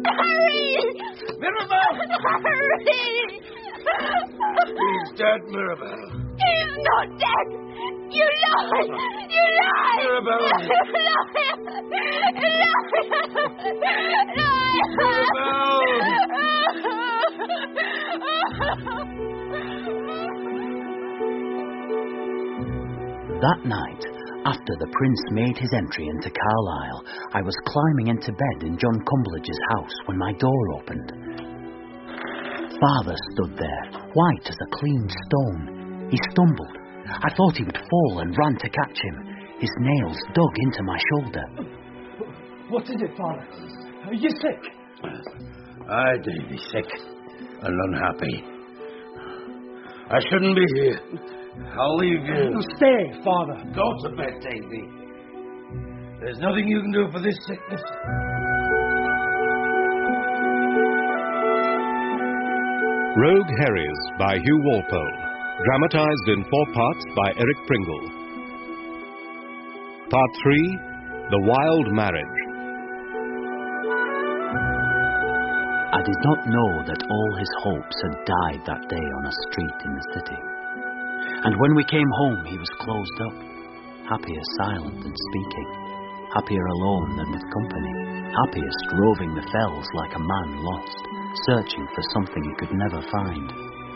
Harry! Mirabel! Harry! He's dead, Mirabel. He's not dead! You lie! You lie! Mirabel! That night, after the Prince made his entry into Carlisle, I was climbing into bed in John Cumbledge's house when my door opened. Father stood there, white as a clean stone. He stumbled. I thought he would fall and ran to catch him. His nails dug into my shoulder. What is it, Father? Are you sick? Aye, Davy, sick and unhappy. I shouldn't be here. I'll leave you. Stay, Father. Go to bed, Davy. There's nothing you can do for this sickness. Rogue Harries by Hugh Walpole. Dramatised in 4 parts by Eric Pringle. Part 3, The Wild Marriage. I did not know that all his hopes had died that day on a street in the city. And when we came home, he was closed up, happier silent than speaking, happier alone than with company, happiest roving the fells like a man lost, searching for something he could never find.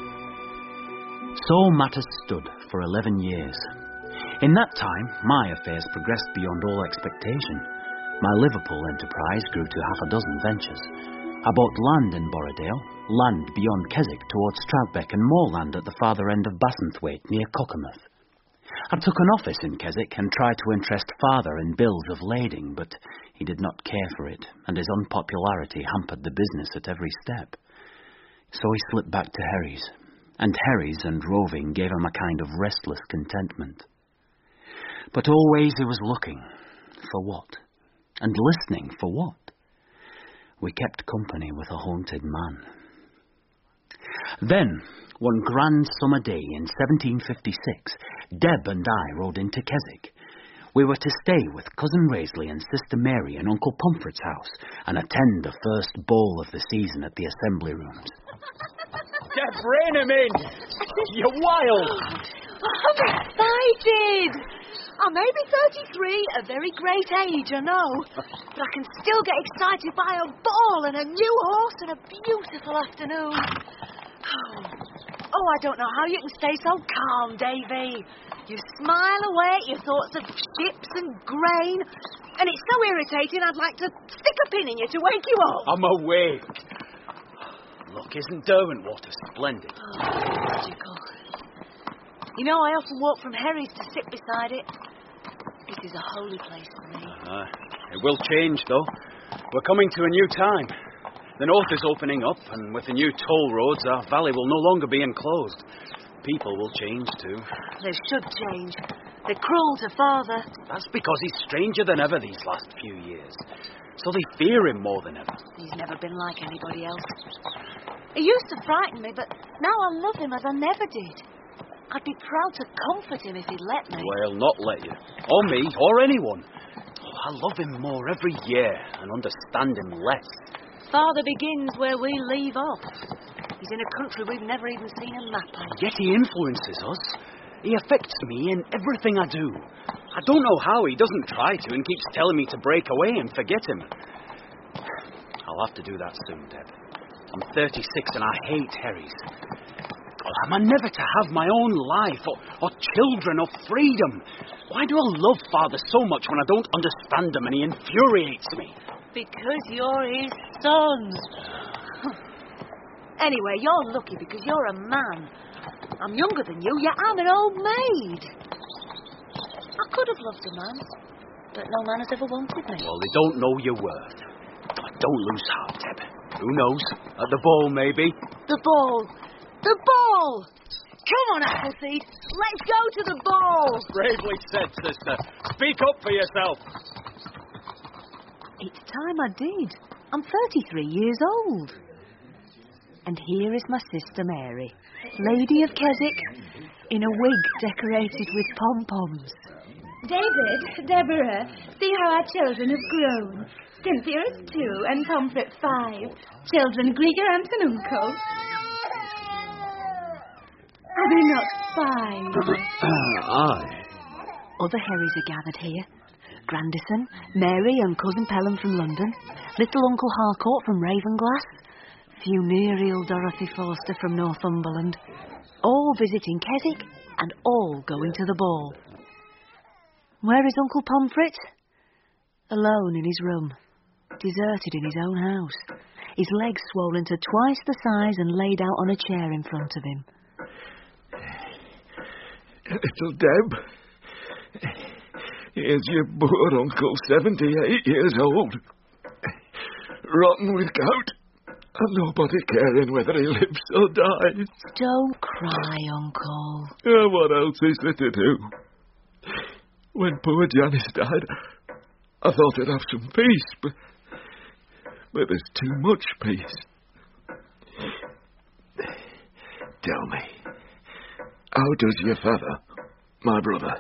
So matters stood for 11 years. In that time, my affairs progressed beyond all expectation. My Liverpool enterprise grew to 6 ventures. I bought land in Borrowdale, land beyond Keswick towards Stroudbeck, and more land at the farther end of Bassenthwaite near Cockermouth. I took an office in Keswick and tried to interest Father in bills of lading, but he did not care for it, and his unpopularity hampered the business at every step. So he slipped back to Herries, and Herries and roving gave him a kind of restless contentment. But always he was looking. For what? And listening for what? We kept company with a haunted man. Then, one grand summer day in 1756, Deb and I rode into Keswick. We were to stay with Cousin Raisley and Sister Mary in Uncle Pomfret's house and attend the first ball of the season at the Assembly Rooms. Deb, rein him in! You're wild! I'm excited! I may be 33, a very great age, I know, but I can still get excited by a ball and a new horse and a beautiful afternoon. Oh, I don't know how you can stay so calm, Davy. You smile away at your thoughts of ships and grain, and it's so irritating I'd like to stick a pin in you to wake you up. I'm awake. Look, isn't Derwentwater splendid? Oh, magical. You know, I often walk from Herries to sit beside it. This is a holy place for me. It will change, though. We're coming to a new time. The north is opening up, and with the new toll roads, our valley will no longer be enclosed. People will change, too. They should change. They're cruel to Father. That's because he's stranger than ever these last few years. So they fear him more than ever. He's never been like anybody else. He used to frighten me, but now I love him as I never did. I'd be proud to comfort him if he'd let me. Well, he'll not let you. Or me, or anyone. Oh, I love him more every year and understand him less. Father begins where we leave off. He's in a country we've never even seen a map of. Yet he influences us. He affects me in everything I do. I don't know how he doesn't try to and keeps telling me to break away and forget him. I'll have to do that soon, Deb. I'm 36 and I hate Herries. Am I never to have my own life, or children, or freedom? Why do I love Father so much when I don't understand him and he infuriates me? Because you're his sons. Anyway, you're lucky because you're a man. I'm younger than you, yet I'm an old maid. I could have loved a man, but no man has ever wanted me. Well, they don't know your worth. Don't lose heart, Deb. Who knows? At the ball, maybe. The ball! The ball! Come on, Appleseed. Let's go to the ball. Bravely said, sister. Speak up for yourself. It's time I did. I'm 33 years old. And here is my sister Mary, Lady of Keswick, in a wig decorated with pom-poms. David, Deborah, see how our children have grown. Cynthia is 2 and Pomfret 5. Children, greet your aunt and uncle. Are they not fine? Aye. Other Harrys are gathered here. Grandison, Mary and Cousin Pelham from London, little Uncle Harcourt from Ravenglass, funereal Dorothy Forster from Northumberland, all visiting Keswick and all going to the ball. Where is Uncle Pomfret? Alone in his room, deserted in his own house, his legs swollen to twice the size and laid out on a chair in front of him. Little Deb, here's your poor uncle, 78 years old, rotten with gout, and nobody caring whether he lives or dies. Don't cry, Uncle. What else is there to do? When poor Janice died, I thought I'd have some peace, but there's too much peace. Tell me, how does your father, my brother?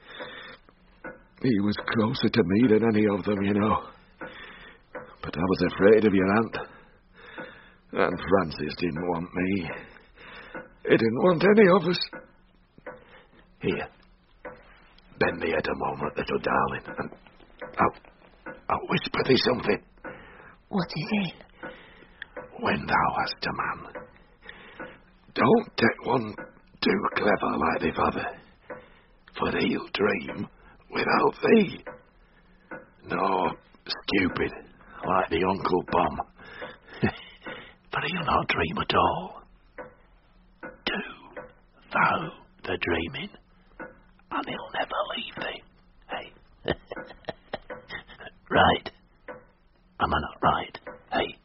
He was closer to me than any of them, you know. But I was afraid of your aunt. And Francis didn't want me. He didn't want any of us. Here, bend the head a moment, little darling, and I'll whisper thee something. What is it? When thou hast a man, don't take one too clever like thy father, for he'll dream without thee. No, stupid, like the Uncle Bum, for he'll not dream at all. Do thou the dreaming, and he'll never leave thee. Hey? Right? Am I not right? Hey?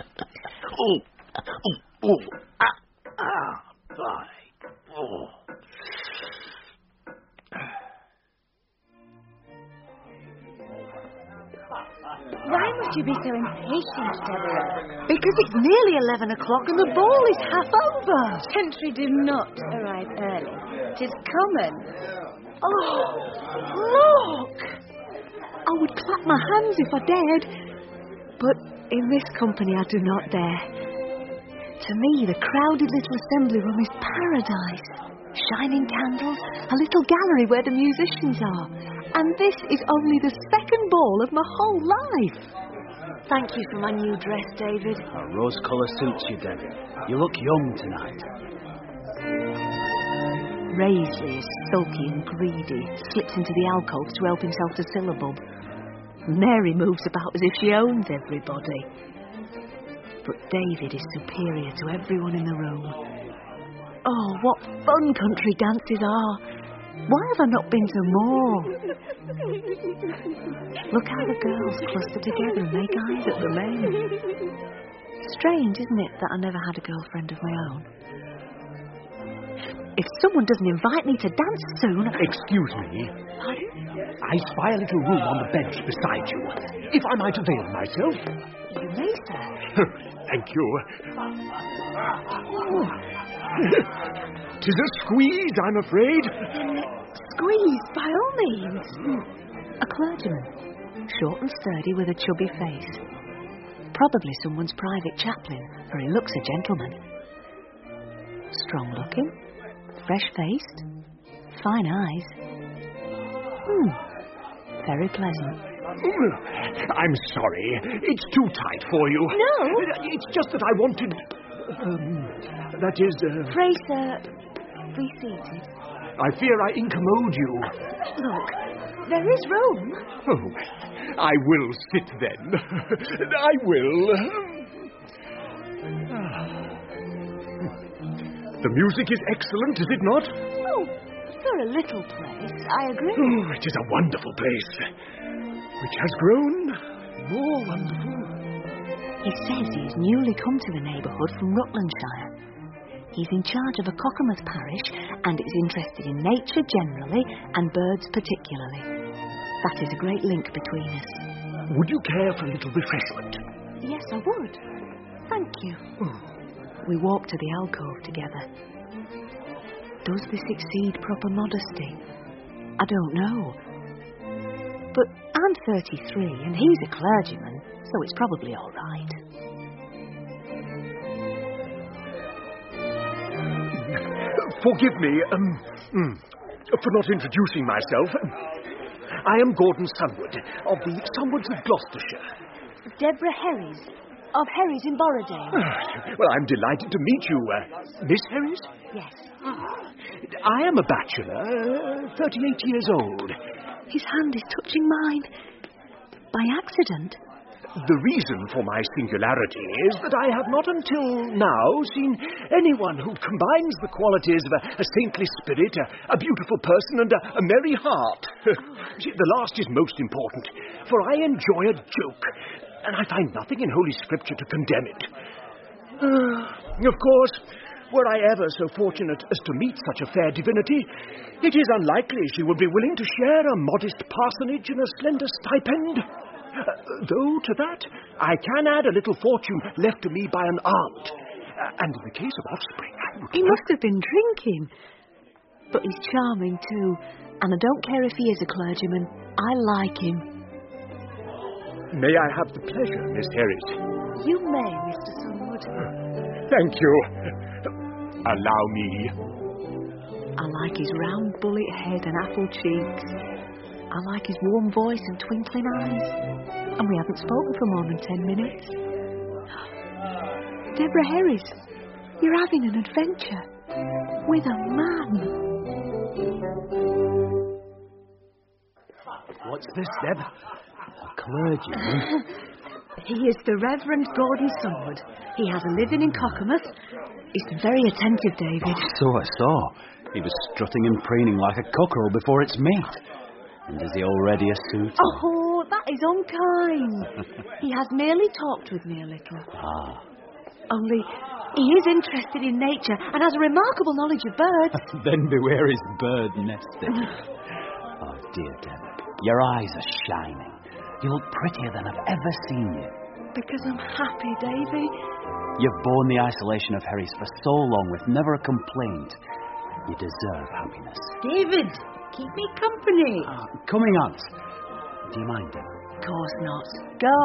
Bye. Oh. Why must you be so impatient, Deborah? Because it's nearly 11 o'clock and the ball is half over. Gentry do not arrive early. 'Tis common. Oh, look! I would clap my hands if I dared, but in this company I do not dare. To me, the crowded little assembly room is paradise. Shining candles, a little gallery where the musicians are. And this is only the second ball of my whole life. Thank you for my new dress, David. A rose colour suits you, Deb. You look young tonight. Raisley is sulky and greedy, slips into the alcove to help himself to syllabub. Mary moves about as if she owns everybody. But David is superior to everyone in the room. Oh, what fun country dances are! Why have I not been to more? Look how the girls cluster together and make eyes at the men. Strange, isn't it, that I never had a girlfriend of my own? If someone doesn't invite me to dance soon... Excuse me. Pardon? I spy a little room on the bench beside you. If I might avail myself. You may, sir. Thank you. Oh. 'Tis a squeeze, I'm afraid. Squeeze, by all means. A clergyman, short and sturdy with a chubby face. Probably someone's private chaplain, for he looks a gentleman. Strong-looking, fresh-faced, fine eyes. Very pleasant. I'm sorry. It's too tight for you. No. It's just that I wanted... that is... Pray, sir, be seated. I fear I incommode you. Look, there is room. Oh, I will sit then. I will. The music is excellent, is it not? Oh, for a little place, I agree. Oh, it is a wonderful place, which has grown more wonderful. He says he's newly come to the neighbourhood from Rutlandshire. He's in charge of a Cockermouth parish and is interested in nature generally and birds particularly. That is a great link between us. Would you care for a little refreshment? Yes, I would. Thank you. We walk to the alcove together. Does this exceed proper modesty? I don't know. But I'm 33 and he's a clergyman, so it's probably all right. Forgive me for not introducing myself. I am Gordon Sunwood, of the Sunwoods of Gloucestershire. Deborah Herries, of Herries in Borrowdale. Well, I'm delighted to meet you, Miss Herries? Yes. I am a bachelor, 38 years old. His hand is touching mine. By accident. The reason for my singularity is that I have not until now seen anyone who combines the qualities of a saintly spirit, a beautiful person, and a merry heart. See, the last is most important, for I enjoy a joke, and I find nothing in Holy Scripture to condemn it. Of course, were I ever so fortunate as to meet such a fair divinity, it is unlikely she would be willing to share a modest parsonage and a slender stipend. Though to that, I can add a little fortune left to me by an aunt. And in the case of offspring, He must have been drinking. But he's charming too, and I don't care if he is a clergyman. I like him. May I have the pleasure, Miss Harris? You may, Mr. Sunwood. Thank you. Allow me. I like his round bullet head and apple cheeks. I like his warm voice and twinkling eyes. And we haven't spoken for more than 10 minutes. Deborah Harris, you're having an adventure with a man. What's this, Deb? A clergyman? He is the Reverend Gordon Sunwood. He has a living in Cockermouth. He's been very attentive, David. So I saw. He was strutting and preening like a cockerel before its mate. And is he already a suitor? Oh, that is unkind. He has merely talked with me a little. Ah. Only, he is interested in nature and has a remarkable knowledge of birds. Then beware his bird nesting. Oh, dear Deb, your eyes are shining. You look prettier than I've ever seen you. Because I'm happy, Davy. You've borne the isolation of Herries for so long with never a complaint. You deserve happiness. David, keep me company. Coming, Aunt. Do you mind, Deb? Of course not. Go.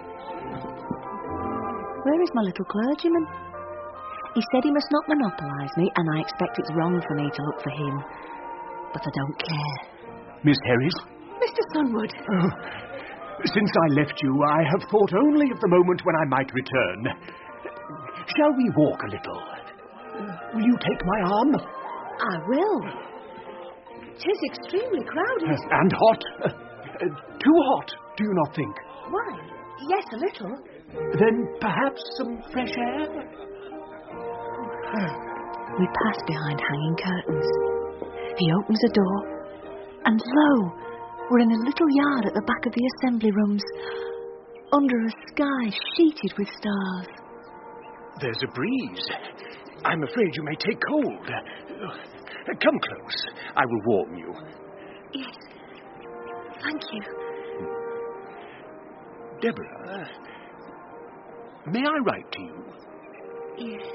Where is my little clergyman? He said he must not monopolise me, and I expect it's wrong for me to look for him. But I don't care. Miss Harris? Mr. Sunwood. Since I left you, I have thought only of the moment when I might return. Shall we walk a little? Will you take my arm? I will. It is extremely crowded. And hot. Too hot, do you not think? Why? Yes, a little. Then perhaps some fresh air? We pass behind hanging curtains. He opens a door, and lo, we're in a little yard at the back of the assembly rooms, under a sky sheeted with stars. There's a breeze. I'm afraid you may take cold. Come close. I will warm you. Yes. Thank you. Deborah, may I write to you? Yes.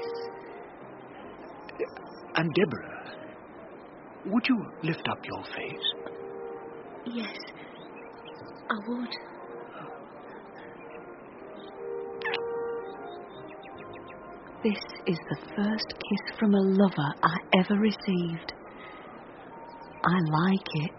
And Deborah, would you lift up your face? Yes, I would. This is the first kiss from a lover I ever received. I like it.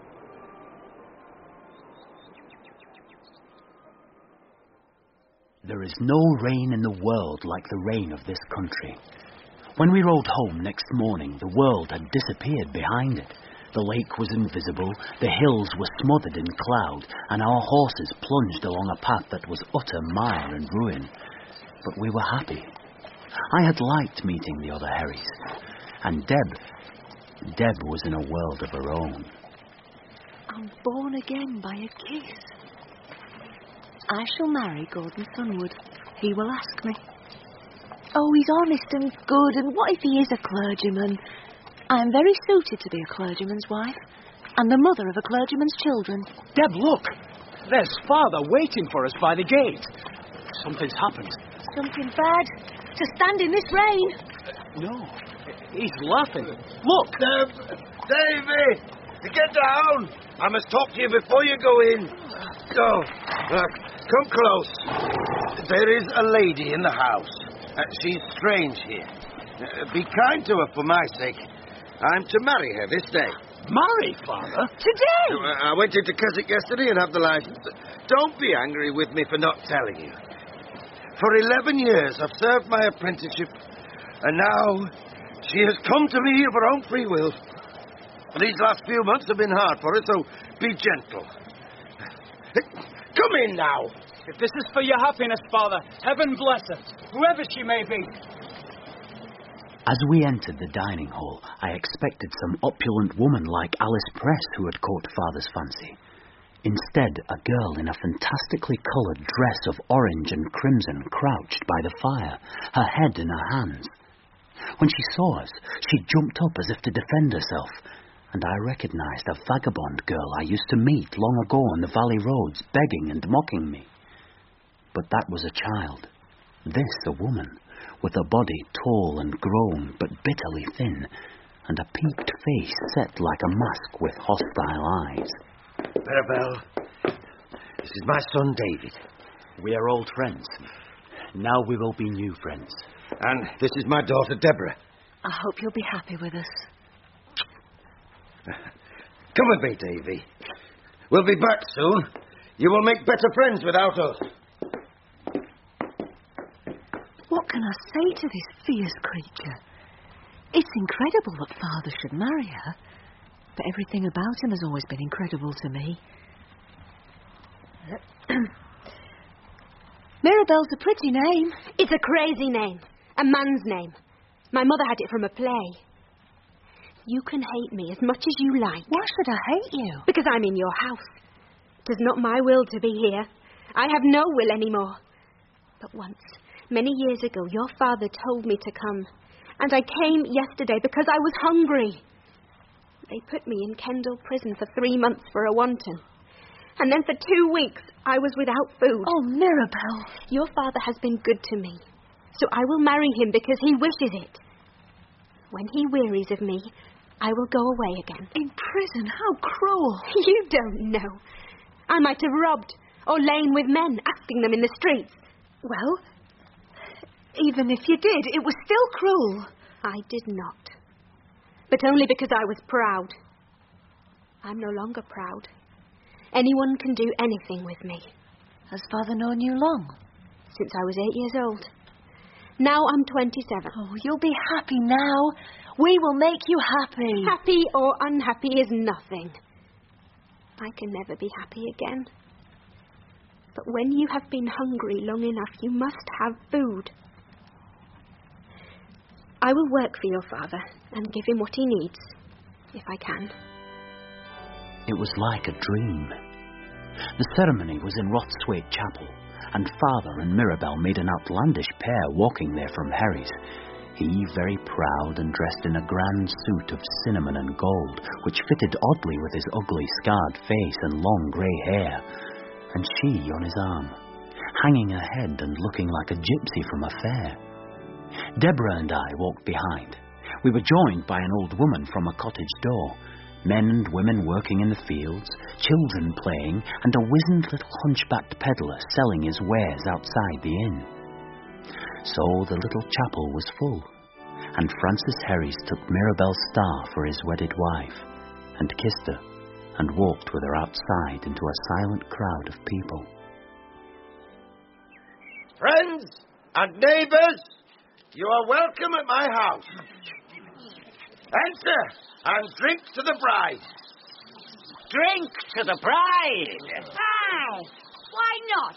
There is no rain in the world like the rain of this country. When we rode home next morning, the world had disappeared behind it. The lake was invisible, the hills were smothered in cloud, and our horses plunged along a path that was utter mire and ruin. But we were happy. I had liked meeting the other Harries. And Deb was in a world of her own. I'm born again by a kiss. I shall marry Gordon Sunwood. He will ask me. Oh, he's honest and good, and what if he is a clergyman? I am very suited to be a clergyman's wife, and the mother of a clergyman's children. Deb, look! There's Father waiting for us by the gate. Something's happened. Something bad? To stand in this rain? No, he's laughing. Look! Davy! Get down! I must talk to you before you go in. Oh, come close. There is a lady in the house. She's strange here. Be kind to her for my sake. I'm to marry her this day. Marry, Father? Today! I went into Keswick yesterday and have the license. Don't be angry with me for not telling you. For 11 years I've served my apprenticeship, and now she has come to me of her own free will. These last few months have been hard for her, so be gentle. Come in now. If this is for your happiness, Father, heaven bless her, whoever she may be. As we entered the dining hall, I expected some opulent woman like Alice Press who had caught Father's fancy. Instead, a girl in a fantastically coloured dress of orange and crimson crouched by the fire, her head in her hands. When she saw us, she jumped up as if to defend herself, and I recognised a vagabond girl I used to meet long ago on the valley roads, begging and mocking me. But that was a child. This a woman, with a body tall and grown but bitterly thin, and a peaked face set like a mask with hostile eyes. Mirabelle, this is my son David. We are old friends. Now we will be new friends. And this is my daughter Deborah. I hope you'll be happy with us. Come with me, Davy. We'll be back soon. You will make better friends without us. What can I say to this fierce creature? It's incredible that Father should marry her, but everything about him has always been incredible to me. Mirabelle's a pretty name. It's a crazy name. A man's name. My mother had it from a play. You can hate me as much as you like. Why should I hate you? Because I'm in your house. It is not my will to be here. I have no will anymore. But once, many years ago, your father told me to come. And I came yesterday because I was hungry. They put me in Kendal prison for 3 months for a wanton. And then for 2 weeks, I was without food. Oh, Mirabelle. Your father has been good to me. So I will marry him because he wishes it. When he wearies of me, I will go away again. In prison? How cruel. You don't know. I might have robbed or lain with men, asking them in the streets. Well, even if you did, it was still cruel. I did not. But only because I was proud. I'm no longer proud. Anyone can do anything with me. Has Father known you long? Since I was 8 years old. Now I'm 27. Oh, you'll be happy now. We will make you happy. Happy or unhappy is nothing. I can never be happy again. But when you have been hungry long enough, you must have food. I will work for your father and give him what he needs, if I can. It was like a dream. The ceremony was in Rothswade Chapel, and Father and Mirabelle made an outlandish pair walking there from Harry's. He very proud and dressed in a grand suit of cinnamon and gold, which fitted oddly with his ugly scarred face and long grey hair, and she on his arm, hanging her head and looking like a gypsy from a fair. Deborah and I walked behind. We were joined by an old woman from a cottage door, men and women working in the fields, children playing, and a wizened little hunchbacked peddler selling his wares outside the inn. So the little chapel was full, and Francis Herries took Mirabelle's star for his wedded wife, and kissed her, and walked with her outside into a silent crowd of people. Friends and neighbours, you are welcome at my house. Enter and drink to the bride. Drink to the bride? Aye. Why not?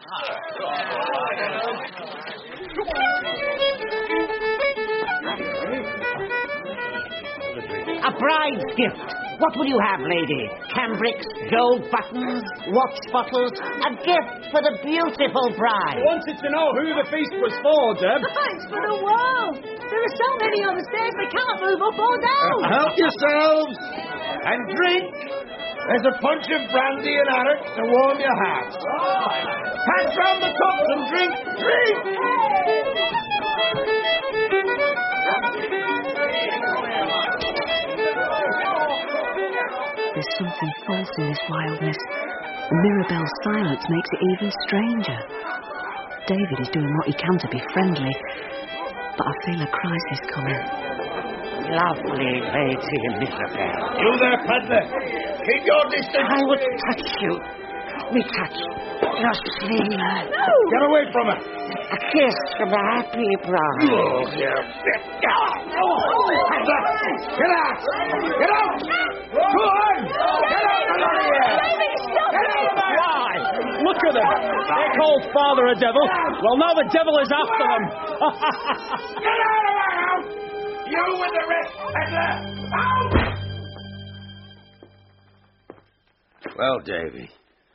A bride's gift. What will you have, lady? Cambrics, gold buttons, watch bottles, a gift for the beautiful bride. I wanted to know who the feast was for, Deb. It's for the world. There are so many on the stairs they can't move up or down. Help yourselves and drink. There's a punch of brandy and arrack to warm your heart. Pass round the cups and drink. Drink! There's something false in this wildness. And Mirabel's silence makes it even stranger. David is doing what he can to be friendly, but I feel a crisis coming. Lovely Lady Mirabel. You there, peddler! Keep your distance! I would touch you. Me touch your sleeve. Get away from her! A kiss from the happy bride. Oh, you bit! Peddler! Get out! Get out! Go on! Get out of here! Get out! Why? Look at them. They called Father a devil. Well, now the devil is after them. Get out of my house! You with the rest, peddler! Out! Well, Davy.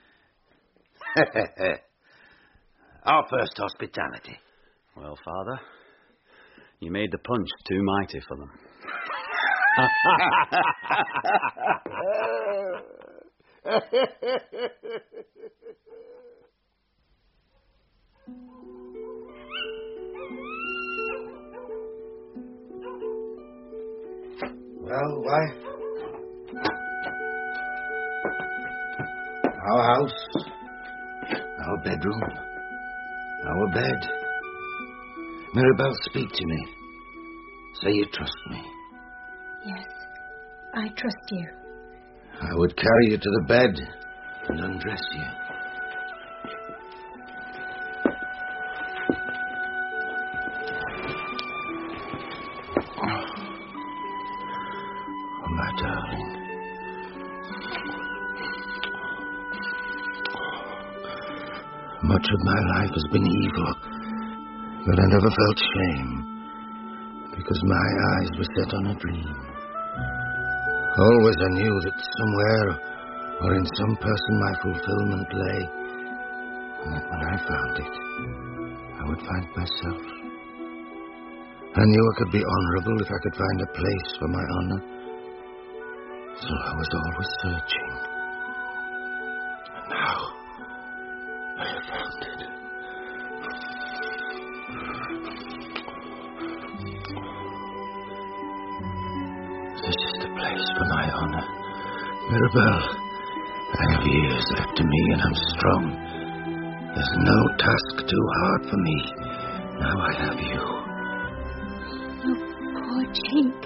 Our first hospitality. Well, Father, you made the punch too mighty for them. Well, wife. Our house. Our bedroom. Our bed. Mirabel, speak to me. Say you trust me. Yes, I trust you. I would carry you to the bed and undress you. Oh, my darling. Much of my life has been evil, but I never felt shame, because my eyes were set on a dream. Always I knew that somewhere or in some person my fulfillment lay, and that when I found it, I would find myself. I knew I could be honorable if I could find a place for my honor, so I was always searching. And now, I have found it. This is the place for my honor. Mirabel, I have years left to me and I'm strong. There's no task too hard for me. Now I have you. Your poor cheek.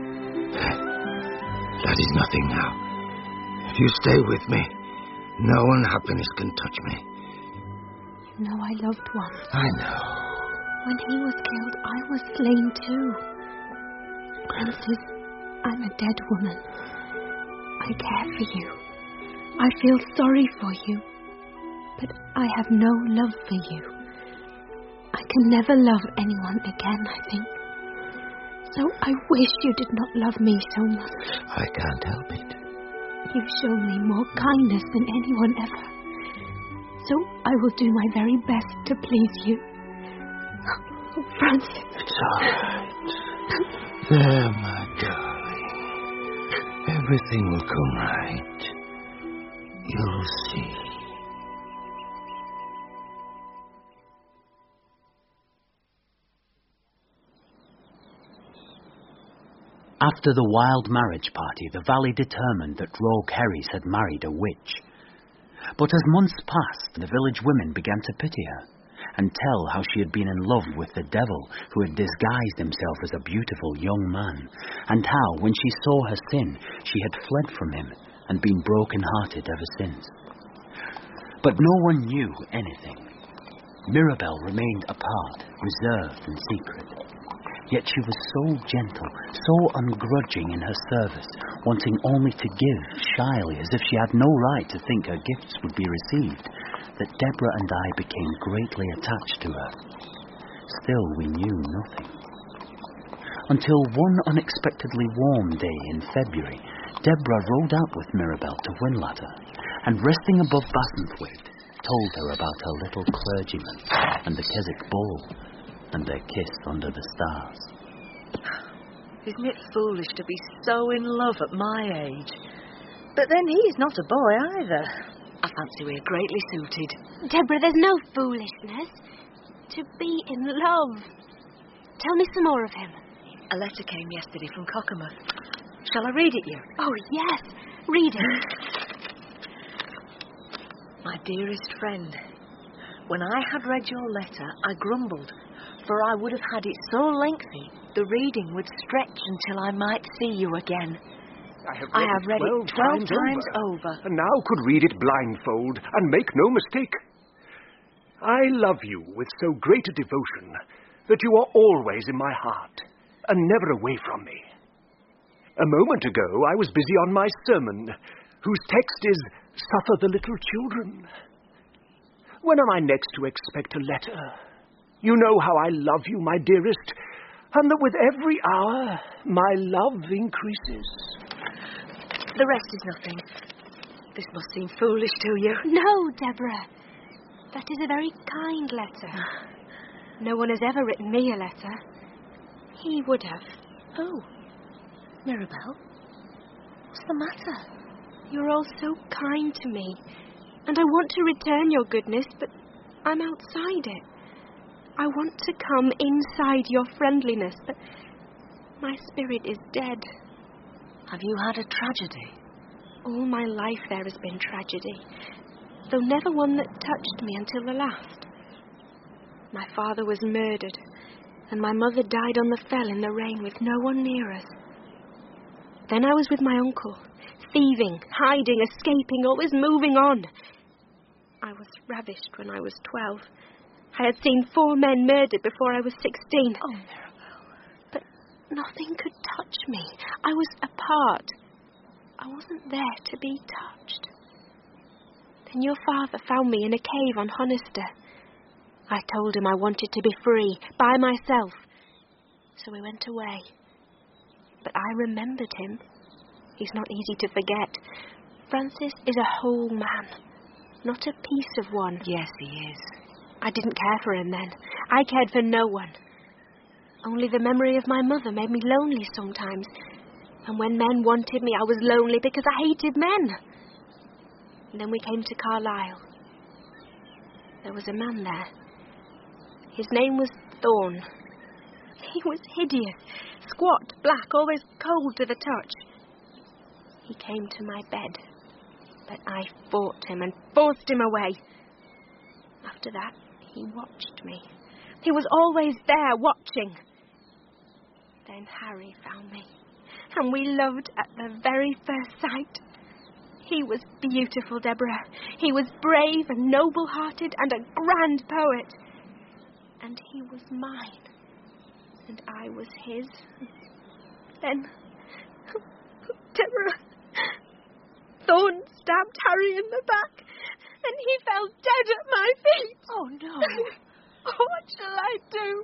That is nothing now. If you stay with me, no unhappiness can touch me. You know I loved one. I know. When he was killed, I was slain too. Francis, I'm a dead woman. I care for you. I feel sorry for you. But I have no love for you. I can never love anyone again, I think. So I wish you did not love me so much. I can't help it. You've shown me more kindness than anyone ever. So I will do my very best to please you. Oh, Francis. It's all right. There, my darling. Everything will come right. You'll see. After the wild marriage party, the valley determined that Rogue Herries had married a witch. But as months passed, the village women began to pity her and tell how she had been in love with the devil who had disguised himself as a beautiful young man, and how, when she saw her sin, she had fled from him and been broken-hearted ever since. But no one knew anything. Mirabel remained apart, reserved and secret. Yet she was so gentle, so ungrudging in her service, wanting only to give shyly as if she had no right to think her gifts would be received, that Deborah and I became greatly attached to her. Still, we knew nothing. Until one unexpectedly warm day in February, Deborah rode out with Mirabel to Whinlatter, and resting above Bassenthwaite, told her about her little clergyman and the Keswick ball, and their kiss under the stars. Isn't it foolish to be so in love at my age? But then he's not a boy either. I fancy we're greatly suited. Deborah, there's no foolishness. To be in love. Tell me some more of him. A letter came yesterday from Cockermouth. Shall I read it you? Oh, yes. Read it. My dearest friend, when I had read your letter, I grumbled, for I would have had it so lengthy, the reading would stretch until I might see you again. I have read it 12 times over. And now could read it blindfold and make no mistake. I love you with so great a devotion that you are always in my heart and never away from me. A moment ago I was busy on my sermon, whose text is, "Suffer the little children." When am I next to expect a letter? You know how I love you, my dearest, and that with every hour my love increases. The rest is nothing. This must seem foolish to you. No, Deborah. That is a very kind letter. No one has ever written me a letter. He would have. Oh, Mirabelle, what's the matter? You're all so kind to me, and I want to return your goodness, but I'm outside it. I want to come inside your friendliness, but my spirit is dead. Have you had a tragedy? All my life there has been tragedy, though never one that touched me until the last. My father was murdered, and my mother died on the fell in the rain with no one near us. Then I was with my uncle, thieving, hiding, escaping, always moving on. I was ravished when I was 12. I had seen 4 men murdered before I was 16. Oh, Mirabelle. But nothing could touch me. I was apart. I wasn't there to be touched. Then your father found me in a cave on Honister. I told him I wanted to be free, by myself. So we went away. But I remembered him. He's not easy to forget. Francis is a whole man, not a piece of one. Yes, he is. I didn't care for him then. I cared for no one. Only the memory of my mother made me lonely sometimes. And when men wanted me, I was lonely because I hated men. And then we came to Carlisle. There was a man there. His name was Thorne. He was hideous, squat, black, always cold to the touch. He came to my bed, but I fought him and forced him away. After that, he watched me. He was always there, watching. Then Harry found me, and we loved at the very first sight. He was beautiful, Deborah. He was brave and noble-hearted and a grand poet. And he was mine, and I was his. Then, Deborah, Thorne stabbed Harry in the back, and he fell dead at my feet. Oh, no. What shall I do?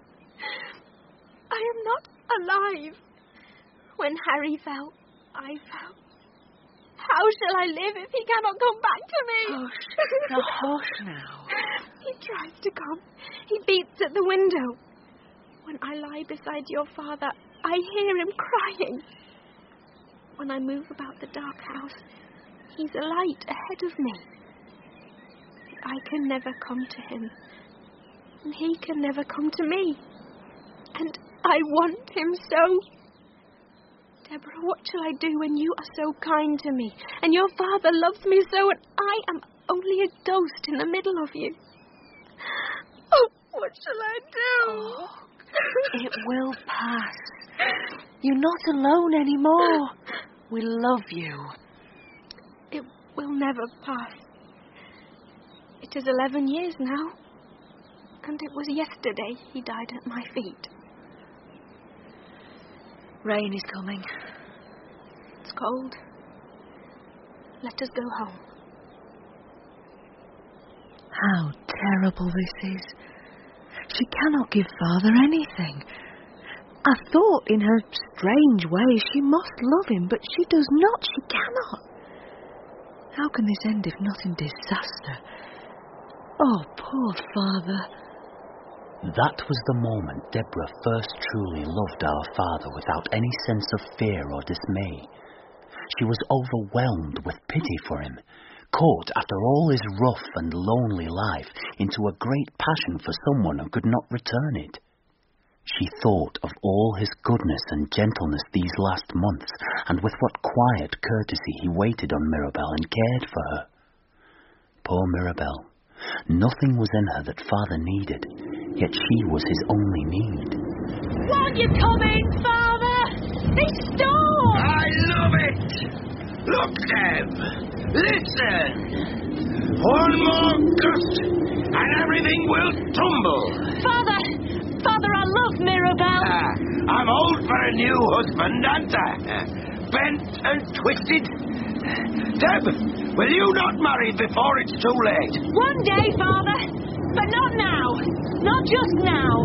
I am not alive. When Harry fell, I fell. How shall I live if he cannot come back to me? Hush. Now, hush now. He tries to come. He beats at the window. When I lie beside your father, I hear him crying. When I move about the dark house, he's a light ahead of me. But I can never come to him, and he can never come to me. And I want him so. Deborah, what shall I do when you are so kind to me, and your father loves me so, and I am only a ghost in the middle of you? Oh, what shall I do? Oh, it will pass. You're not alone anymore. We love you. It will never pass. It is 11 years now, and it was yesterday he died at my feet. Rain is coming. It's cold. Let us go home. How terrible this is. She cannot give Father anything. I thought in her strange way she must love him, but she does not. She cannot. How can this end if not in disaster? Oh, poor Father. That was the moment Deborah first truly loved our father without any sense of fear or dismay. She was overwhelmed with pity for him, caught after all his rough and lonely life into a great passion for someone who could not return it. She thought of all his goodness and gentleness these last months, and with what quiet courtesy he waited on Mirabelle and cared for her. poor Mirabelle. Nothing was in her that Father needed, yet she was his only need. Won't you come in, Father? This storm! I love it! Look, Deb! Listen! One more gust, and everything will tumble. Father, I love Mirabelle. I'm old for a new husband, aren't I? Bent and twisted. Deb, will you not marry before it's too late? One day, Father, but not now. Not just now.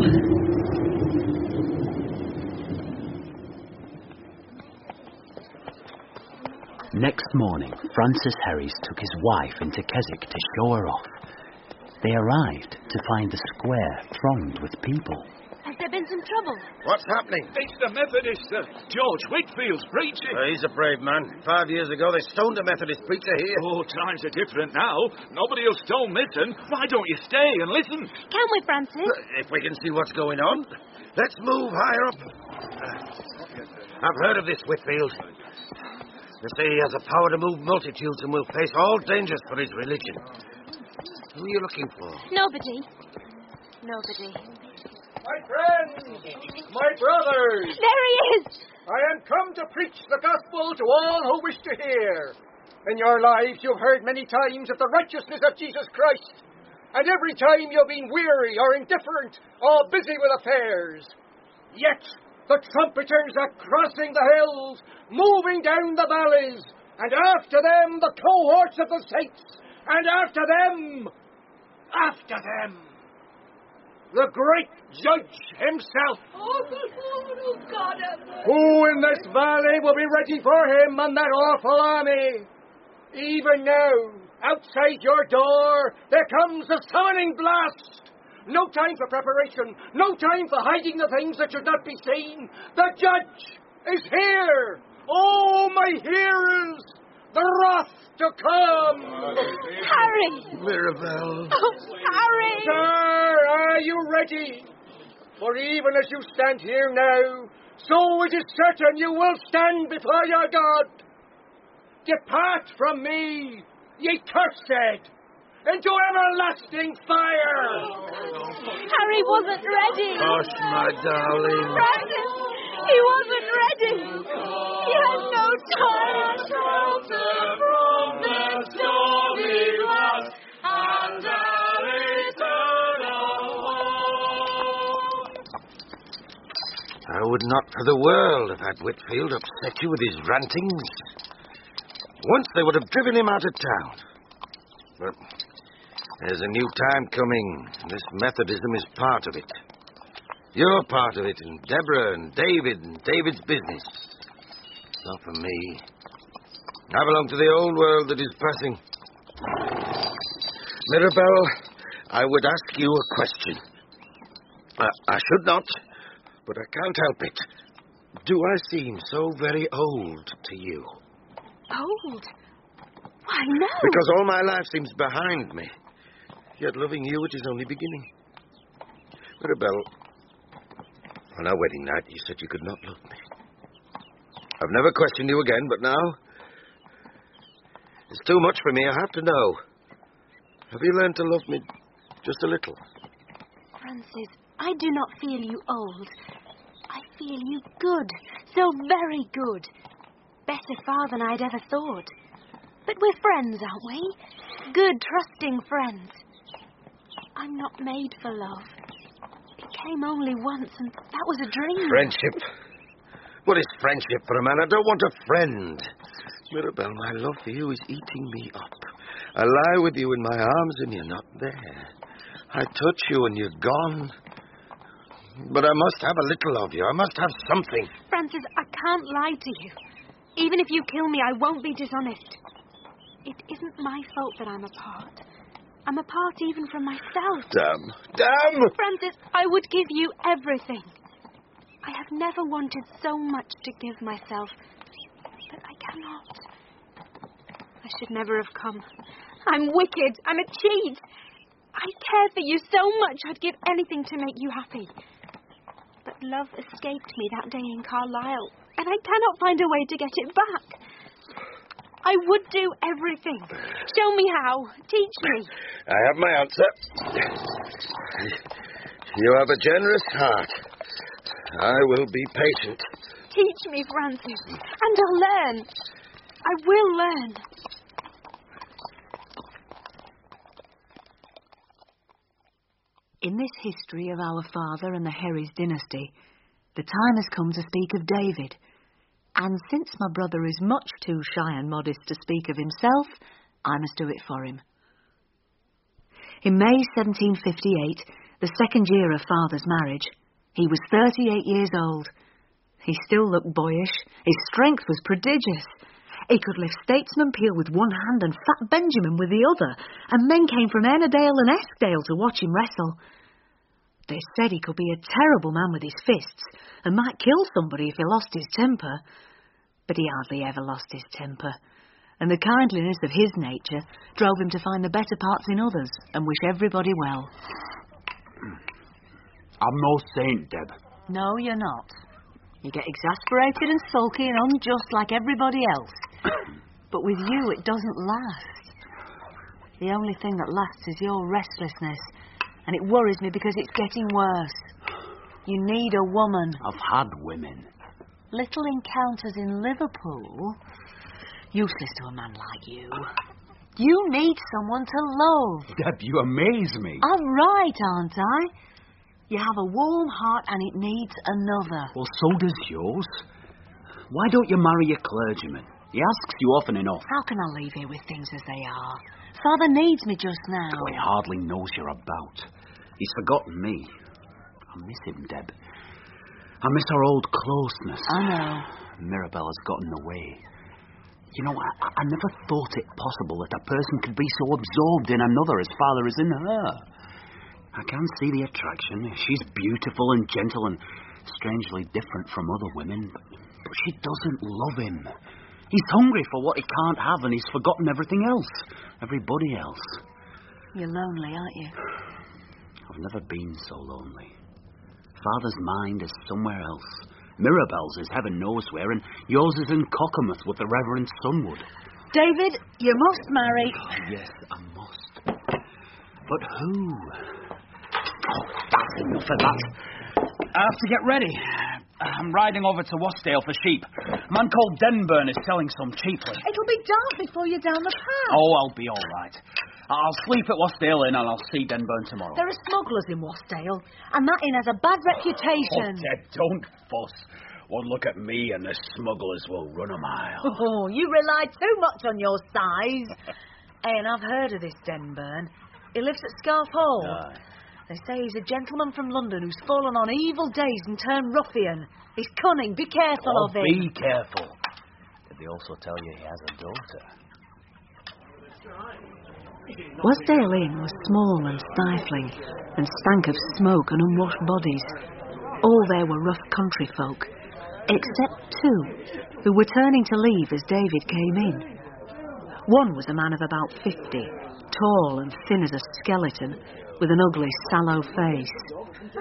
Next morning, Francis Herries took his wife into Keswick to show her off. They arrived to find the square thronged with people. Has there been some trouble? What's happening? It's the Methodist, George Whitfield's preaching. He's a brave man. 5 years ago, they stoned a Methodist preacher here. Oh, times are different now. Nobody will stone Mitten. Why don't you stay and listen? Can we, Francis? If we can see what's going on. Let's move higher up. I've heard of this Whitfield. They say he has the power to move multitudes and will face all dangers for his religion. Who are you looking for? Nobody. My friends, my brothers, There he is! I am come to preach the gospel to all who wish to hear. In your lives you've heard many times of the righteousness of Jesus Christ, and every time you've been weary or indifferent or busy with affairs. Yet the trumpeters are crossing the hills, moving down the valleys, and after them the cohorts of the saints, and after them, the great Judge himself. Oh, God. Who in this valley will be ready for him and that awful army? Even now, outside your door, there comes the summoning blast. No time for preparation, no time for hiding the things that should not be seen. The Judge is here. Oh, my hearers, the wrath to come. Harry! Mirabelle. Oh, Harry! Sir, are you ready? For even as you stand here now, so it is certain you will stand before your God. Depart from me, ye cursed, into everlasting fire. Harry wasn't ready. Hush, my darling. Francis, he wasn't ready. He had no time. Shelter from the stormy blast and our eternal home. I would not for the world have had Whitfield upset you with his rantings. Once they would have driven him out of town. But there's a new time coming. This Methodism is part of it. You're part of it, and Deborah and David and David's business. Not for me. I belong to the old world that is passing. Mirabelle, I would ask you a question. I should not, but I can't help it. Do I seem so very old to you? Old? Why, no. Because all my life seems behind me. Yet loving you, it is only beginning. Mirabelle, on our wedding night, you said you could not love me. I've never questioned you again, but now it's too much for me. I have to know. Have you learned to love me just a little? Francis, I do not feel you old. I feel you good. So very good. Better far than I'd ever thought. But we're friends, aren't we? Good, trusting friends. I'm not made for love. It came only once, and that was a dream. Friendship? What is friendship for a man? I don't want a friend. Mirabelle, my love for you is eating me up. I lie with you in my arms, and you're not there. I touch you, and you're gone. But I must have a little of you. I must have something. Francis, I can't lie to you. Even if you kill me, I won't be dishonest. It isn't my fault that I'm apart. I'm apart even from myself. Damn! Francis, I would give you everything. I have never wanted so much to give myself, but I cannot. I should never have come. I'm wicked. I'm a cheat. I care for you so much I'd give anything to make you happy. But love escaped me that day in Carlisle, and I cannot find a way to get it back. I would do everything. Show me how. Teach me. I have my answer. You have a generous heart. I will be patient. Teach me, Francis, and I'll learn. I will learn. In this history of our father and the Herries dynasty, the time has come to speak of David. And since my brother is much too shy and modest to speak of himself, I must do it for him. In May 1758, the second year of father's marriage, he was 38 years old. He still looked boyish. His strength was prodigious. He could lift Statesman Peel with one hand and Fat Benjamin with the other, and men came from Ennerdale and Eskdale to watch him wrestle. They said he could be a terrible man with his fists and might kill somebody if he lost his temper. But he hardly ever lost his temper, and the kindliness of his nature drove him to find the better parts in others and wish everybody well. I'm no saint, Deb. No, you're not. You get exasperated and sulky and unjust like everybody else. But with you, it doesn't last. The only thing that lasts is your restlessness, and it worries me because it's getting worse. You need a woman. I've had women. Little encounters in Liverpool. Useless to a man like you. You need someone to love. Deb, you amaze me. I'm right, aren't I? You have a warm heart and it needs another. Well, so does yours. Why don't you marry a clergyman? He asks you often enough. How can I leave here with things as they are? Father needs me just now. Oh, he hardly knows you're about. He's forgotten me. I miss him, Deb. I miss our old closeness. I know. Mirabelle has gotten away. You know, I never thought it possible that a person could be so absorbed in another as father is in her. I can see the attraction. She's beautiful and gentle and strangely different from other women. But she doesn't love him. He's hungry for what he can't have, and he's forgotten everything else. Everybody else. You're lonely, aren't you? I've never been so lonely. Father's mind is somewhere else. Mirabelle's is heaven knows where, and yours is in Cockermouth with the Reverend Sunwood. David, you must marry. Oh, yes, I must. But who? Oh, that's enough of that. I have to get ready. I'm riding over to Wasdale for sheep. A man called Denburn is selling some cheaply. It'll be dark before you're down the path. Oh, I'll be all right. I'll sleep at Wasdale Inn and I'll see Denburn tomorrow. There are smugglers in Wasdale, and that inn has a bad reputation. Oh, Deb, don't fuss. One look at me and the smugglers will run a mile. Oh, you rely too much on your size. And I've heard of this Denburn. He lives at Scarf Hall. Aye. They say he's a gentleman from London who's fallen on evil days and turned ruffian. He's cunning. Be careful of him. Be careful. Did they also tell you he has a daughter? Wasdale Inn was small and stifling, and stank of smoke and unwashed bodies. All there were rough country folk, except two, who were turning to leave as David came in. One was a man of about 50, tall and thin as a skeleton, with an ugly, sallow face.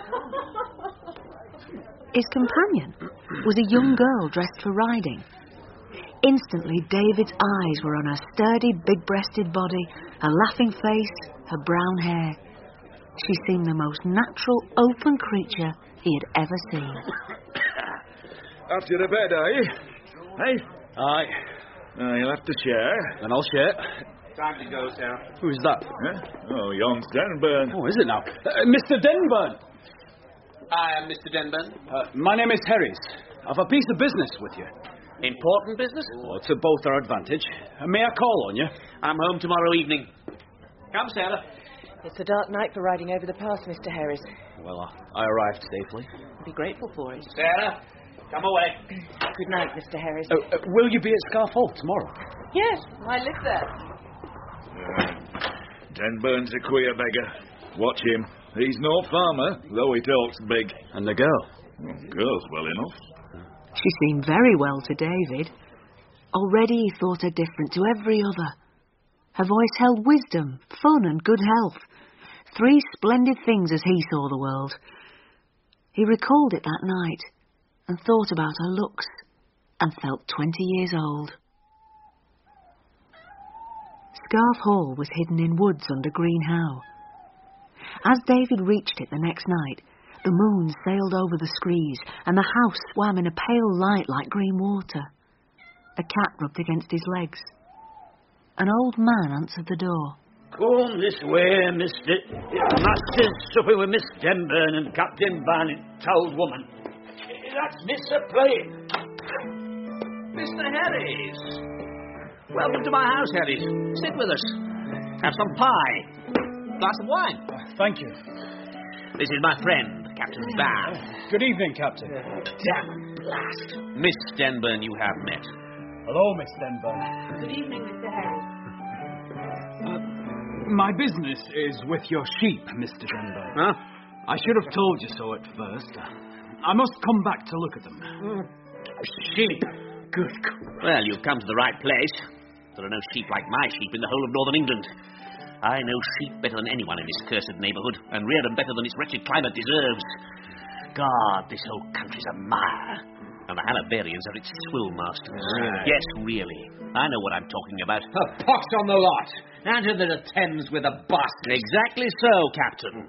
His companion was a young girl dressed for riding. Instantly, David's eyes were on her sturdy, big-breasted body, her laughing face, her brown hair. She seemed the most natural, open creature he had ever seen. After the bed, are you? Hey? Aye. You'll have to share. And I'll share. Time to go, Sarah. Who's that? Huh? Oh, young Denburn. Oh, is it now? Mr. Denburn! I am Mr. Denburn. My name is Herries. I've a piece of business with you. Important business? Oh, it's to both our advantage. May I call on you? I'm home tomorrow evening. Come, Sarah. It's a dark night for riding over the pass, Mr. Harris. Well, I arrived safely. Be grateful for it. Sarah, come away. Good night, Mr. Harris. Will you be at Scarf Hall tomorrow? Yes, I live there. Denburn's a queer beggar. Watch him. He's no farmer, though he talks big. And the girl? Girl's well enough. She seemed very well to David. Already he thought her different to every other. Her voice held wisdom, fun and good health. 3 splendid things as he saw the world. He recalled it that night and thought about her looks and felt 20 years old. Scarf Hall was hidden in woods under Green Howe. As David reached it the next night, the moon sailed over the screes and the house swam in a pale light like green water. A cat rubbed against his legs. An old man answered the door. Come this way, mister. Master's supping with Miss Denburn and Captain Barnett's old woman. That's Mr. Plain. Mr. Harris. Welcome to my house, Harris. Sit with us. Have some pie. Glass of wine. Thank you. This is my friend, Captain Barn. Good evening, Captain. Damn blast. Miss Denburn you have met. Hello, Miss Denburn. Good evening, Mr. Harris. My business is with your sheep, Mr. Denburn. Huh? I should have told you so at first. I must come back to look at them. Sheep? Good. Well, you've come to the right place. There are no sheep like my sheep in the whole of northern England. I know sheep better than anyone in this cursed neighbourhood, and rear them better than its wretched climate deserves. God, this whole country's a mire, and the Hanoverians are its swill masters. Right. Yes, really. I know what I'm talking about. A pox on the lot. And into the Thames with a bus. Exactly so, Captain.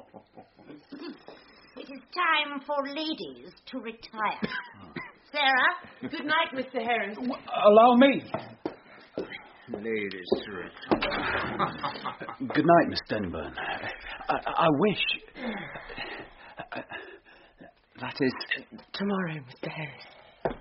It is time for ladies to retire. Sarah? Good night, Mr. Harris. Allow me. Ladies to retire. Good night, Miss Denburn. I wish... that is... Tomorrow, Mr. Harris.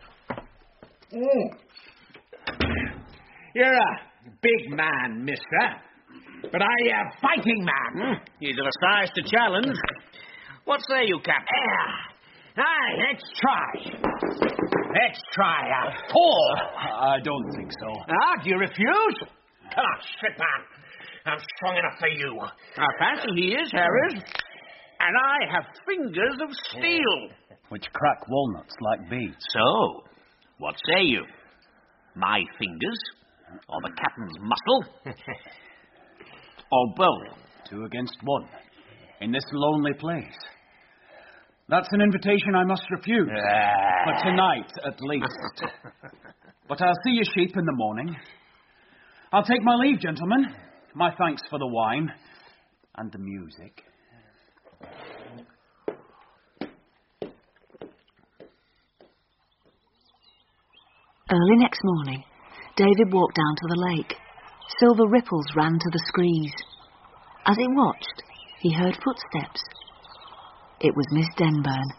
You're a big man, mister. But I a fighting man. He's of a size to challenge. What say you, Captain? Aye, let's try. Let's try a fall. I don't think so. Ah, do you refuse? Come on, sit down. I'm strong enough for you. I fancy he is, Harris. And I have fingers of steel. Which crack walnuts like beads. So, what say you? My fingers? Or the captain's muscle? Or both? 2 against 1. In this lonely place. That's an invitation I must refuse. For tonight, at least. But I'll see you sheep in the morning. I'll take my leave, gentlemen. My thanks for the wine. And the music. Early next morning, David walked down to the lake. Silver ripples ran to the screes. As he watched, he heard footsteps. It was Miss Denburn.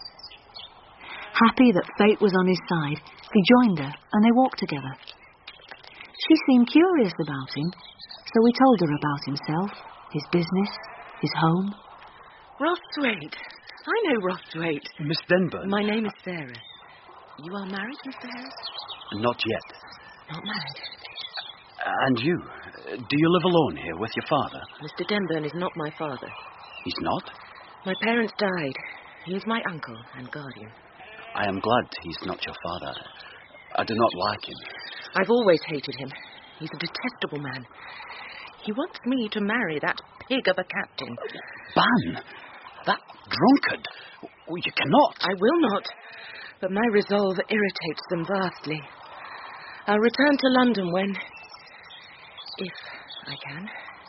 Happy that fate was on his side, he joined her and they walked together. She seemed curious about him, so he told her about himself, his business, his home. Rothwaite. I know Rothwaite. Miss Denburn? My name is Sarah. You are married, Mr. Harris? Not yet. Not married. And you? Do you live alone here with your father? Mr. Denburn is not my father. He's not? My parents died. He is my uncle and guardian. I am glad he's not your father. I do not like him. I've always hated him. He's a detestable man. He wants me to marry that pig of a captain. Ban! That drunkard! You cannot. I will not. But my resolve irritates them vastly. I'll return to London when... if I can.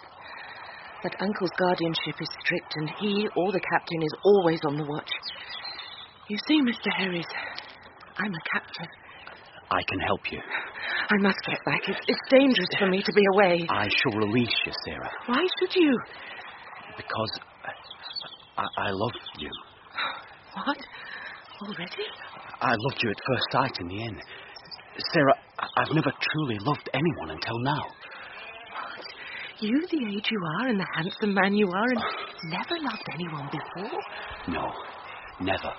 But Uncle's guardianship is strict, and he or the captain is always on the watch. You see, Mr. Harris, I'm a captain. I can help you. I must get back. It's dangerous for me to be away. I shall release you, Sarah. Why should you? Because I love you. What? Already? I loved you at first sight in the inn. Sarah, I've never truly loved anyone until now. What? You, the age you are, and the handsome man you are, and never loved anyone before? No, never.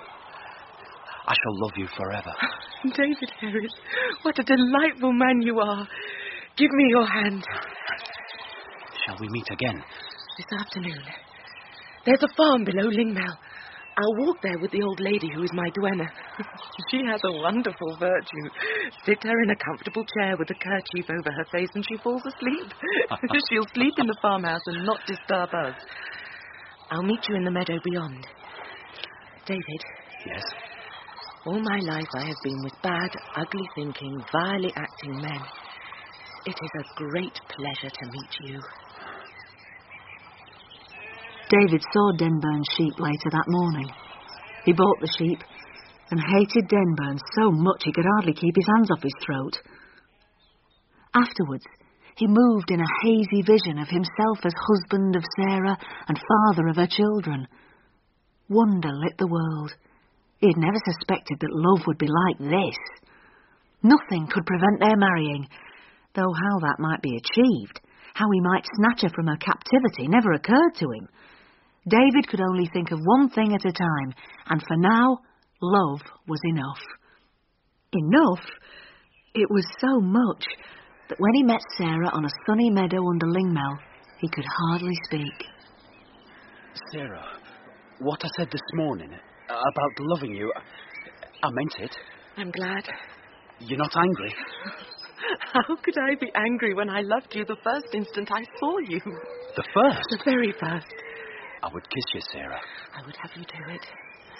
I shall love you forever. David Harris, what a delightful man you are. Give me your hand. Shall we meet again? This afternoon. There's a farm below Lingmel. I'll walk there with the old lady who is my duenna. She has a wonderful virtue. Sit her in a comfortable chair with a kerchief over her face and she falls asleep. She'll sleep in the farmhouse and not disturb us. I'll meet you in the meadow beyond. David. Yes? All my life I have been with bad, ugly thinking, vilely acting men. It is a great pleasure to meet you. David saw Denburn's sheep later that morning. He bought the sheep and hated Denburn so much he could hardly keep his hands off his throat. Afterwards, he moved in a hazy vision of himself as husband of Sarah and father of her children. Wonder lit the world. He had never suspected that love would be like this. Nothing could prevent their marrying, though how that might be achieved, how he might snatch her from her captivity, never occurred to him. David could only think of one thing at a time, and for now, love was enough. Enough? It was so much that when he met Sarah on a sunny meadow under Lingmel, he could hardly speak. Sarah, what I said this morning about loving you, I meant it. I'm glad. You're not angry? How could I be angry when I loved you the first instant I saw you? The first? The very first. I would kiss you, Sarah. I would have you do it.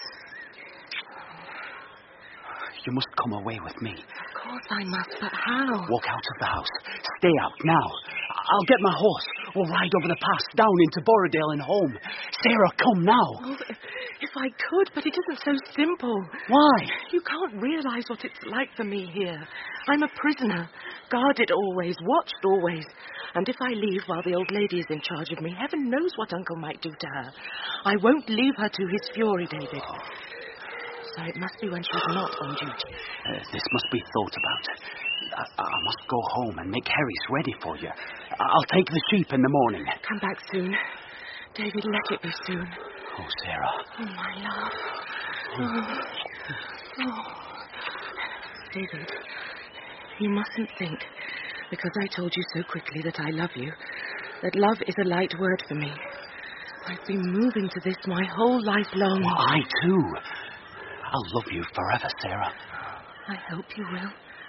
You must come away with me. Of course I must, but how? Walk out of the house. Stay out now. I'll get my horse. We'll ride over the pass, down into Borrowdale and home. Sarah, come now. Oh, if I could, but it isn't so simple. Why? You can't realise what it's like for me here. I'm a prisoner, guarded always, watched always. And if I leave while the old lady is in charge of me, heaven knows what Uncle might do to her. I won't leave her to his fury, David. So it must be when she's not on duty. This must be thought about. I must go home and make Harry's ready for you. I'll take the sheep in the morning. Come back soon. David, let it be soon. Oh, Sarah. Oh, my love. Oh. David, you mustn't think, because I told you so quickly that I love you, that love is a light word for me. I've been moving to this my whole life long. Well, I too. I'll love you forever, Sarah. I hope you will.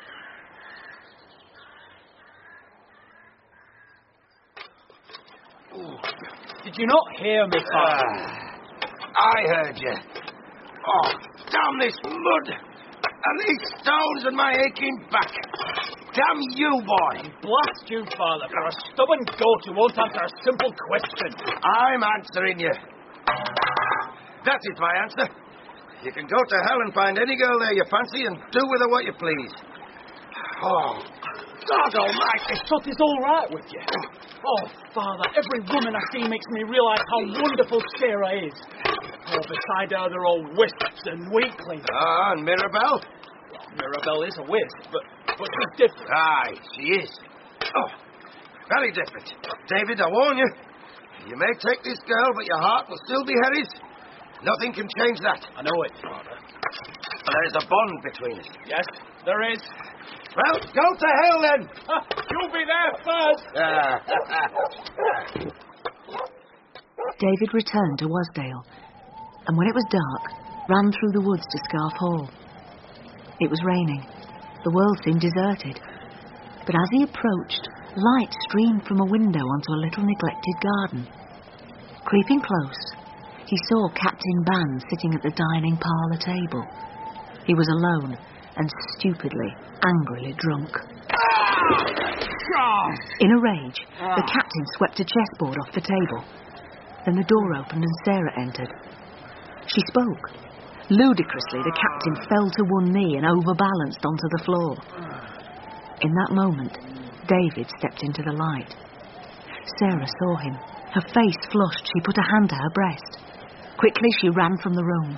Did you not hear me, Father? I heard you. Oh, damn this mud! And these stones and my aching back. Damn you, boy! Blast you, Father, for a stubborn goat who won't answer a simple question. I'm answering you. That is my answer. You can go to hell and find any girl there you fancy and do with her what you please. Oh, God almighty. What is all right with you? Oh, Father, every woman I see makes me realise how wonderful Sarah is. Oh, beside her, they're all wisps and weaklings. Ah, and Mirabelle? Well, Mirabelle is a wisp, but she's different. Aye, she is. Oh, very different. David, I warn you, you may take this girl, but your heart will still be Harry's. Nothing can change that. I know it, Father. There's a bond between us. Yes, there is. Well, go to hell then. You'll be there first. David returned to Wasdale, and when it was dark, ran through the woods to Scarf Hall. It was raining. The world seemed deserted. But as he approached, light streamed from a window onto a little neglected garden. Creeping close, he saw Captain Ban sitting at the dining parlour table. He was alone and stupidly, angrily drunk. In a rage, the captain swept a chessboard off the table. Then the door opened and Sarah entered. She spoke. Ludicrously, the captain fell to one knee and overbalanced onto the floor. In that moment, David stepped into the light. Sarah saw him. Her face flushed. She put a hand to her breast. Quickly, she ran from the room.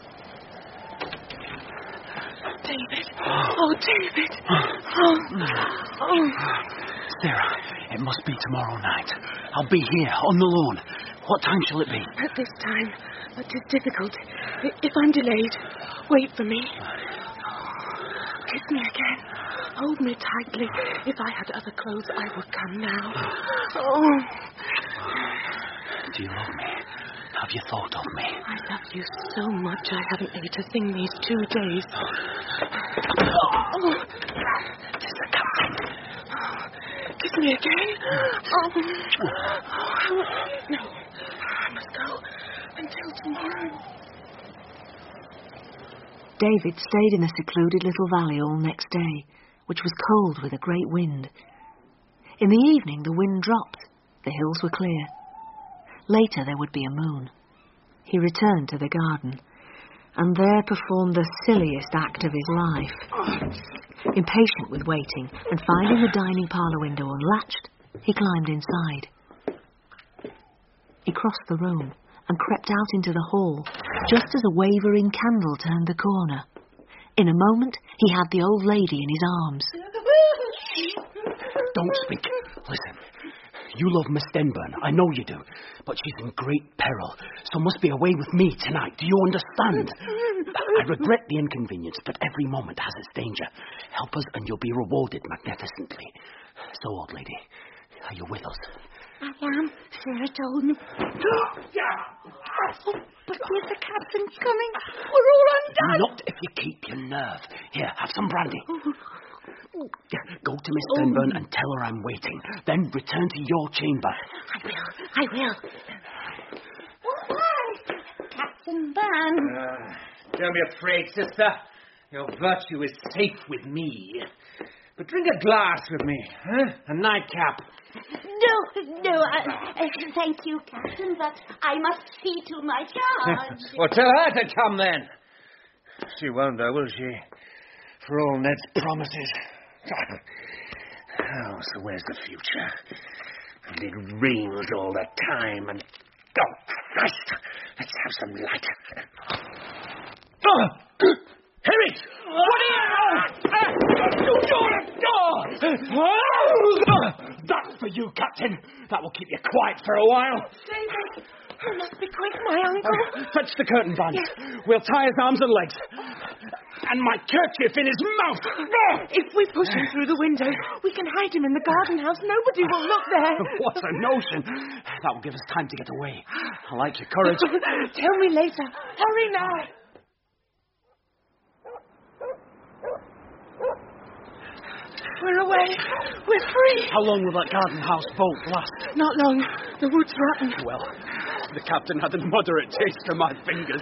David! Oh, David! Oh. Sarah, it must be tomorrow night. I'll be here, on the lawn. What time shall it be? At this time, but 'tis difficult. If I'm delayed, wait for me. Kiss me again. Hold me tightly. If I had other clothes, I would come now. Oh. Do you love me? Have you thought of me? I love you so much I haven't ate a thing these 2 days. Oh. It's the captain. Kiss me again. Oh. No. I must go until tomorrow. David stayed in a secluded little valley all next day, which was cold with a great wind. In the evening, the wind dropped. The hills were clear. Later, there would be a moon. He returned to the garden, and there performed the silliest act of his life. Impatient with waiting, and finding the dining parlour window unlatched, he climbed inside. He crossed the room and crept out into the hall, just as a wavering candle turned the corner. In a moment, he had the old lady in his arms. Don't speak. Listen. You love Miss Denburn, I know you do, but she's in great peril, so must be away with me tonight. Do you understand? I regret the inconvenience, but every moment has its danger. Help us and you'll be rewarded magnificently. So, old lady, are you with us? I am, Sarah told me. But here's the captain coming. We're all undone. Not if you keep your nerve. Here, have some brandy. Go to Miss Denburn and tell her I'm waiting. Then return to your chamber. I will. Why, Captain Ban? Don't be afraid, sister. Your virtue is safe with me. But drink a glass with me, huh? A nightcap. No, thank you, Captain, but I must see to my charge. Well, tell her to come, then. She won't, though, will she? For all Ned's promises. Oh, so where's the future? And it rains all the time, and... Oh, Christ! Let's have some light. Oh! Harry! What are you... That's for you, Captain. That will keep you quiet for a while. David, you must be quick, my uncle. Fetch the curtain, Van. Yes. We'll tie his arms and legs. And my kerchief in his mouth. If we push him through the window, we can hide him in the garden house. Nobody will look there. What a notion. That will give us time to get away. I like your courage. Tell me later. Hurry now. We're away. We're free. How long will that garden house boat last? Not long. The wood's rotten. Well, the captain had a moderate taste for my fingers.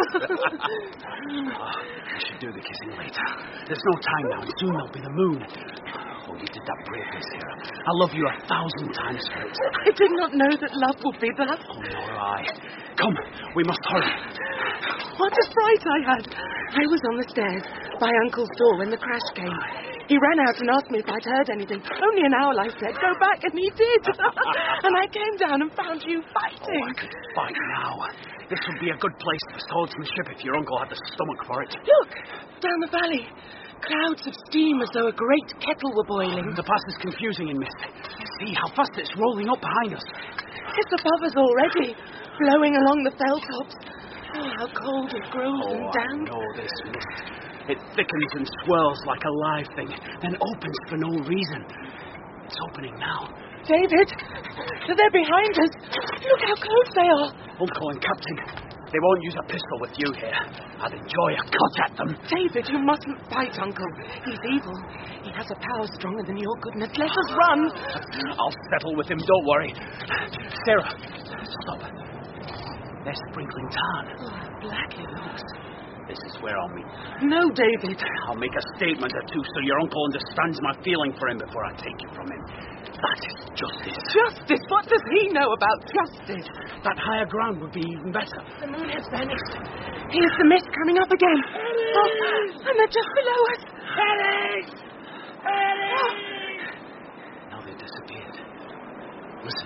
I should do the kissing later. There's no time now, and soon there'll be the moon. Oh, you did that bravely, Sarah. I love you 1,000 times for it. I did not know that love would be that. Oh, nor I. Come, we must hurry. What a fright I had. I was on the stairs by Uncle's door when the crash came. He ran out and asked me if I'd heard anything. Only an owl, I said. Go back, and he did. And I came down and found you fighting. Oh, I could fight now. This would be a good place for swordsmanship if your uncle had the stomach for it. Look, down the valley. Clouds of steam as though a great kettle were boiling. The pass is confusing in mist. See how fast it's rolling up behind us. It's above us already, blowing along the fell tops. Oh, how cold it grows and damp. I know this mist. It thickens and swirls like a live thing, then opens for no reason. It's opening now. David, they're behind us. Look how close they are. Uncle and Captain, they won't use a pistol with you here. I'd enjoy a cut at them. David, you mustn't fight, Uncle. He's evil. He has a power stronger than your goodness. Let us run. I'll settle with him, don't worry. Sarah, stop. They're sprinkling tar. Oh, how black it looks. This is where I'll meet. No, David. I'll make a statement or two so your uncle understands my feeling for him before I take you from him. That is justice. Justice? What does he know about justice? That higher ground would be even better. The moon has vanished. Here's the mist coming up again. Oh, and they're just below us. Harry! Harry! Now they've disappeared. Listen.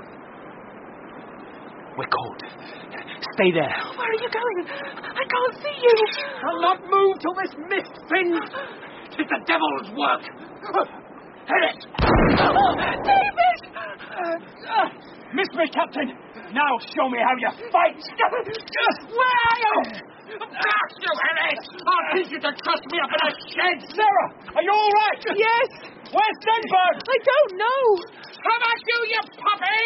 We're caught. Stay there. Where are you going? I can't see you. I'll not move till this mist thins. Tis the devil's work. Harry! Oh, David! Miss me, Captain. Now show me how you fight. Where are you? Blast you, Harry! I'll teach you to trust me up in a shed. Sarah, are you all right? Yes. Where's Denburn? I don't know. How about you puppy?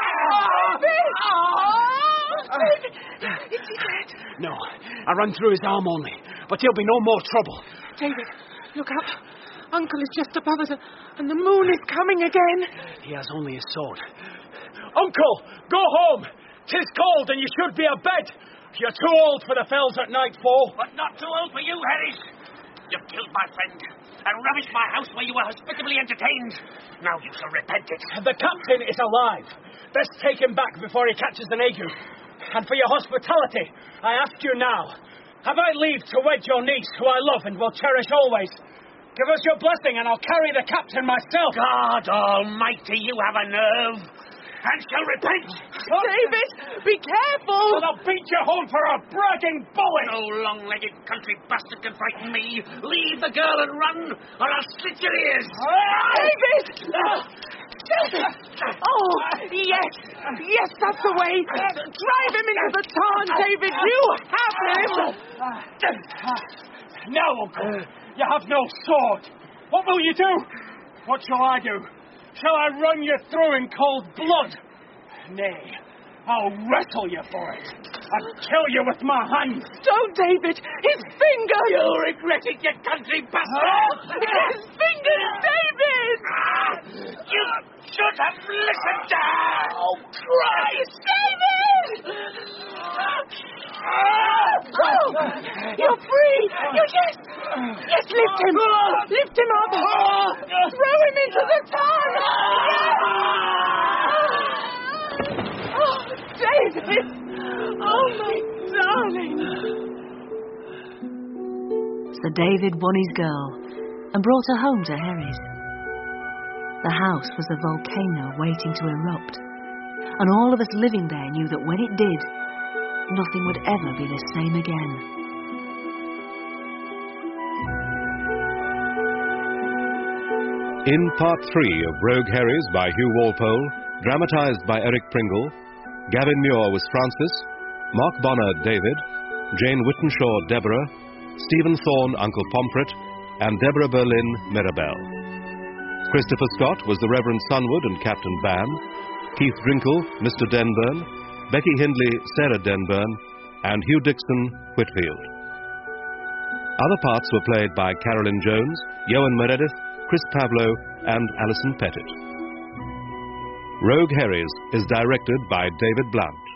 David! Is he dead? No, I ran through his arm only, but he'll be no more trouble. David, look up. Uncle is just above us, and the moon is coming again. He has only his sword. Uncle, go home. 'Tis cold, and you should be abed. You're too old for the fells at nightfall. But not too old for you, Harry. You've killed my friend. and ravaged my house where you were hospitably entertained. Now you shall repent it. The captain is alive. Best take him back before he catches an ague. And for your hospitality, I ask you now, have I leave to wed your niece, who I love and will cherish always? Give us your blessing, and I'll carry the captain myself. God almighty, you have a nerve, and shall repent. David, be careful. Or I'll beat you home for a bragging bully. No long-legged country bastard can frighten me. Leave the girl and run, or I'll slit your ears. David! Oh, yes. Yes, that's the way. Drive him into the tarn, David. You have him. Now, uncle, you have no sword. What will you do? What shall I do? Shall I run you through in cold blood? Nay, I'll wrestle you for it. I'll kill you with my hands. Don't, David. His fingers. You'll regret it, you country bastard. His fingers, David. You should have listened to her. Oh, Christ, David! Oh, you're free. Yes, lift him. Lift him up. Throw him into the tarn. Oh, David. Oh, my darling. So David won his girl and brought her home to Herries. The house was a volcano waiting to erupt, and all of us living there knew that when it did, nothing would ever be the same again. In Part 3 of Rogue Herries by Hugh Walpole, dramatised by Eric Pringle, Gavin Muir was Francis, Mark Bonner David, Jane Whittenshaw Deborah, Stephen Thorne Uncle Pomfret, and Deborah Berlin Mirabelle. Christopher Scott was the Reverend Sunwood and Captain Ban, Keith Drinkle Mr. Denburn, Becky Hindley Sarah Denburn, and Hugh Dixon Whitfield. Other parts were played by Carolyn Jones, Johan Meredith, Chris Pavlo, and Alison Pettit. Rogue Herries is directed by David Blount.